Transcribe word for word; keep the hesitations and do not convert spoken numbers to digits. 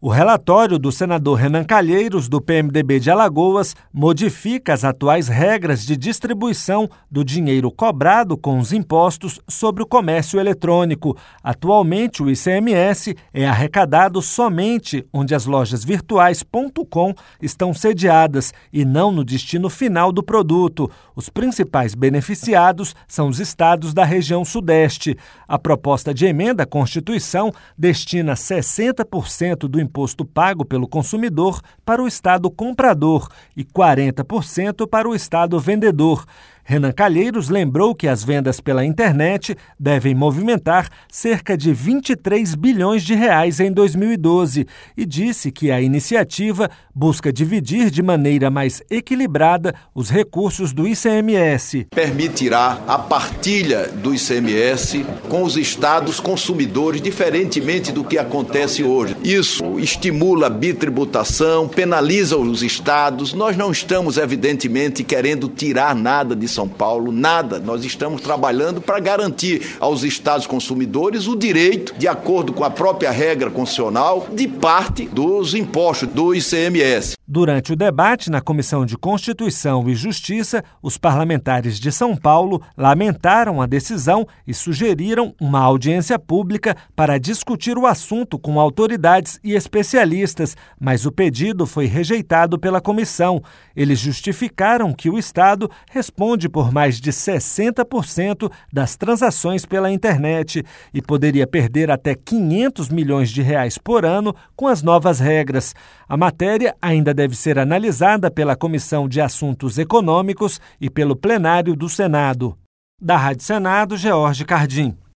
O relatório do senador Renan Calheiros, do P M D B de Alagoas, modifica as atuais regras de distribuição do dinheiro cobrado com os impostos sobre o comércio eletrônico. Atualmente, o I C M S é arrecadado somente onde as lojas virtuais ponto com estão sediadas e não no destino final do produto. Os principais beneficiados são os estados da região Sudeste. A proposta de emenda à Constituição destina sessenta por cento do imposto pago pelo consumidor para o estado comprador e quarenta por cento para o estado vendedor. Renan Calheiros lembrou que as vendas pela internet devem movimentar cerca de vinte e três bilhões de reais em dois mil e doze e disse que a iniciativa busca dividir de maneira mais equilibrada os recursos do I C M S. Permitirá a partilha do I C M S com os estados consumidores, diferentemente do que acontece hoje. Isso estimula a bitributação, penaliza os estados. Nós não estamos, evidentemente, querendo tirar nada de São Paulo, nada. Nós estamos trabalhando para garantir aos estados consumidores o direito, de acordo com a própria regra constitucional, de parte dos impostos do I C M S. Durante o debate na Comissão de Constituição e Justiça, os parlamentares de São Paulo lamentaram a decisão e sugeriram uma audiência pública para discutir o assunto com autoridades e especialistas, mas o pedido foi rejeitado pela comissão. Eles justificaram que o Estado responde por mais de sessenta por cento das transações pela internet e poderia perder até quinhentos milhões de reais por ano com as novas regras. A matéria ainda deve ser analisada pela Comissão de Assuntos Econômicos e pelo plenário do Senado. Da Rádio Senado, George Cardim.